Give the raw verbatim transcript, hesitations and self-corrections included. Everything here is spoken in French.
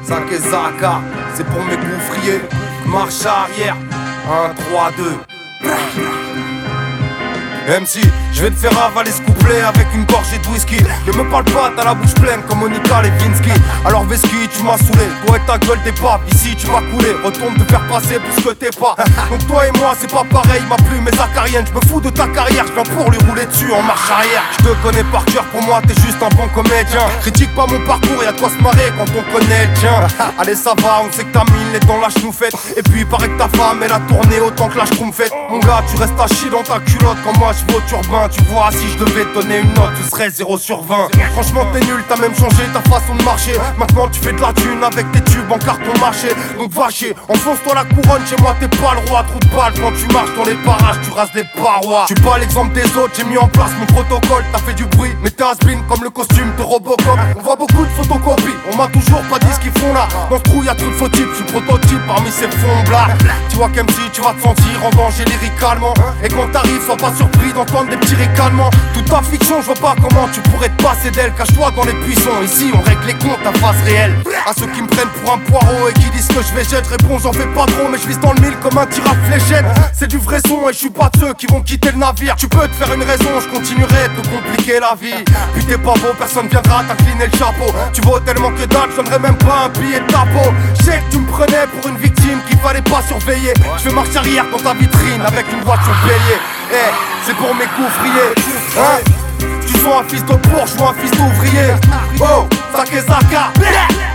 Sakezaka, c'est pour mes gouffriers. Marche arrière, un, trois, deux. M C, je vais te faire avaler ce couplet avec une gorgée de whisky. Ne me parle pas, t'as la bouche pleine comme Monica Lewinsky. Alors Vesky, tu m'as saoulé, toi et ta gueule t'es pas. Ici tu vas couler, retourne te faire passer plus que t'es pas. Donc toi et moi c'est pas pareil, ma plume est acarienne. Je me fous de ta carrière, je viens pour lui rouler dessus en marche arrière. Je te connais par cœur, pour moi t'es juste un bon comédien. Critique pas mon parcours, y'a de quoi se marrer quand on connaît le tien. Allez ça va, on sait que ta mine est dans la chenoufette. Et puis il paraît que ta femme elle a tourné autant que la schtroumpfette. Mon gars tu restes à chier dans ta culotte quand moi je vais au turbin. Tu vois, si je devais te donner une note, ce serait zéro sur vingt. Franchement t'es nul, t'as même changé ta façon de marcher. Maintenant tu fais de la thune avec tes tubes en carton marché. Donc va chier, enfonce-toi la couronne, chez moi t'es pas le roi. Trou de balle quand tu marches dans les parages, tu rases les parois. Tu pas l'exemple des autres, j'ai mis en place mon protocole. T'as fait du bruit, mais t'es has-been comme le costume de Robocop. On voit beaucoup de photocopies, on m'a toujours pas dit ce qu'ils font là. Dans ce trou y'a trop de faux types, je suis prototype parmi ces fonds blas. Tu vois qu'M C, tu vas te sentir en danger lyricalement. Et quand t'arrives, sois pas surpris d'entendre des petits ricanements. Toute ta fiction, je vois pas comment tu pourrais te passer d'elle. Cache-toi dans les buissons, ici on règle les comptes à face réelle. À ceux qui me prennent pour un poireau et qui disent que je vais jeter, réponds j'en fais pas trop, mais je vise dans le mille comme un tir à fléchette. C'est du vrai son et je suis pas de ceux qui vont quitter le navire. Tu peux te faire une raison, je continuerai de te compliquer la vie. Puis t'es pas beau, personne viendra t'incliner le chapeau. Tu vaux tellement que dalle, je donnerai même pas un billet de ta peau. Je sais que tu me prenais pour une victime qu'il fallait pas surveiller. Je fais marche arrière dans ta vitrine avec une voiture bélier. Eh, hey, c'est pour mes couvriers. Hein? Tu sois un fils de bourgeois ou un fils d'ouvrier. Oh, Sakezaka.